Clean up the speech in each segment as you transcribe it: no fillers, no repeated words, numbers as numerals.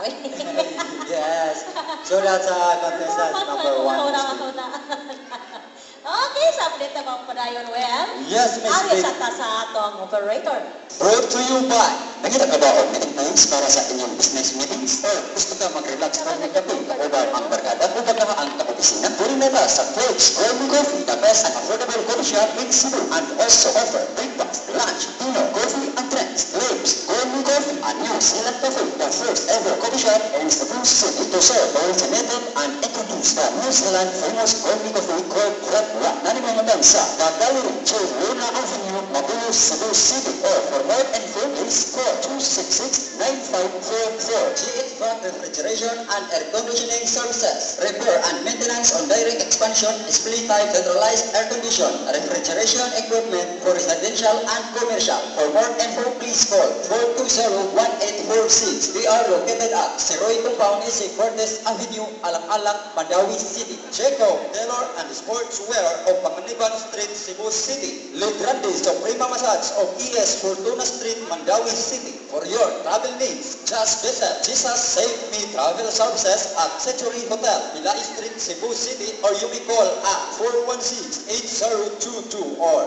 Mandawi. Yes. So that's contestant number 1. Okay, sa update na mga padayon, well, Yes, Miss ari Vic. sa tasa atong operator. Brought to you by, nakita ka ba ang meeting times para sa inyong business meetings? Or gusto ka mag-relax pa ng gabi o ba ang barkada o ba ka ang kaopisina? Puri na ba sa Fridge Golden Coffee, the best and affordable coffee shop in Cebu, and also offer breakfast, lunch, dinner, coffee, and drinks. Lips Golden Coffee, a New Zealand coffee, the first ever coffee shop in Cebu City to serve originated and introduced the New Zealand famous golden coffee called Red Rock. Nanimangadan sa Dadaliri, Luna Avenue, Mabulo, Cebu City. Or for more info, please call 266-9544. GX Front Refrigeration and Air Conditioning Services. Repair and maintenance on direct expansion, split type centralized air condition, refrigeration equipment for residential and commercial. For more info, please call 420-1846. We are located at Seroy Compound, Isig Cortes Avenue, Alak-Alak, Mandawi City. Check out Taylor and Sportswear of Panganiban Street, Cebu City. Lidrandi Suprema Massage of ES Fortuna Street, Mandawi City. For your travel needs, just visit Jesus Save Me Travel Services at Century Hotel, Pilay Street, Cebu City, or you may call at 416-8022 or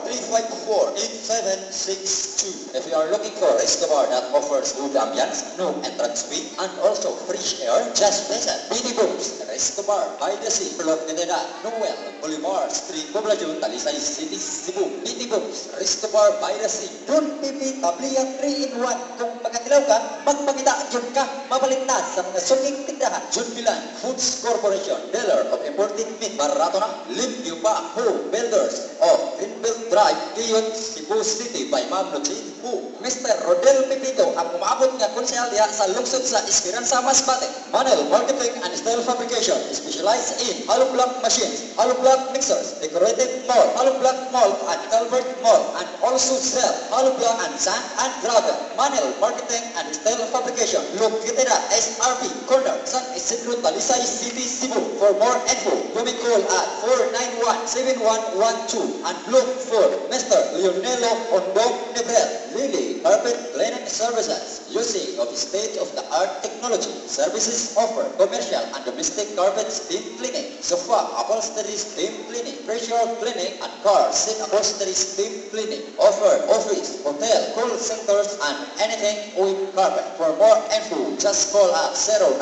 354-8762. If you are looking for a restaurant that offers good ambience, no entrance fee, and also fresh air, just visit Bini Booms, Restaurant by the Sea, Block Nideda, Noel, Boulevard Street, Poblacion, Talisay City, Cebu. Bini Booms, Restaurant by the Sea. Don't pipi, tabliya 3-in-1. Kung magkatilaw ka, magpakita yun ka, mabalik na sa mga sunging tindahan. Jun Milan Foods Corporation, dealer of imported meat, barato na, limpyo pa, Ho Builders of Greenbelt Drive, Kiyon, Cebu City by Ma'am Luchin Hu. Mr. Rodel Pipito ang umabot nga konsehal diha sa lungsod sa Esperanza Masbate. Manel Marketing and Style Fabrication, specialized in hollow block machines, hollow block mixers, decorative mold, hollow block mold and culvert mold, and also sell hollow block and sand and gravel. Manel Marketing and Style Fabrication, located at SRB Corner, San Isidro, Talisay City, Cebu. For more info, you may call at 491-7112 and look for Mr. Leonelo Ondong Nebel. Lily Carpet Cleaning Services, using of state-of-the-art technology. Services offer commercial and domestic carpet steam cleaning, sofa upholstery steam cleaning, pressure cleaning, and car seat upholstery steam cleaning. Offer office, hotel, call centers, and anything with carpet. For more info, just call us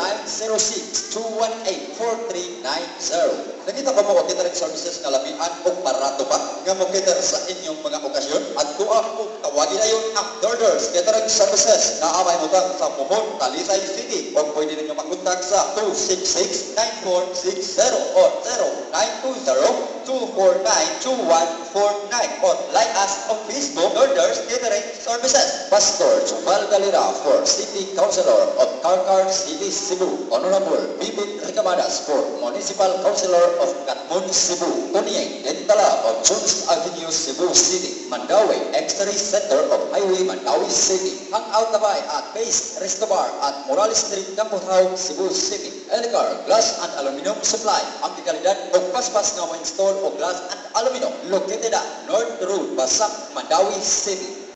0906-218-4390. Nakita ko mo catering services nga labihan o barato pa nga mo cater sa inyong mga okasyon at kuha o tawagin na yun ang Dorders Catering Services na amay mo sa Mohon, Talisay City o pwede ninyo makontak sa 266-9460 or 0920-249-2149 or like us on Facebook, Dorders Catering Services. Pastor Chumal Galera for City Councilor of Karkar City, Cebu. Honorable Bibit Ricamadas for Municipal Councilor of Katmon, Cebu. Tunyeng Dentala of Jones Avenue, Cebu City. Mandawi X-Ray Center of Highway, Mandawi City. Hangout Tabay at Base Restobar at Morales Street, Campothao, Cebu City. Elicar Glass and Aluminum Supply. Ang kalidad o paspas nga mo install o glass and aluminum. Located at North Road, Basak, Mandawi City.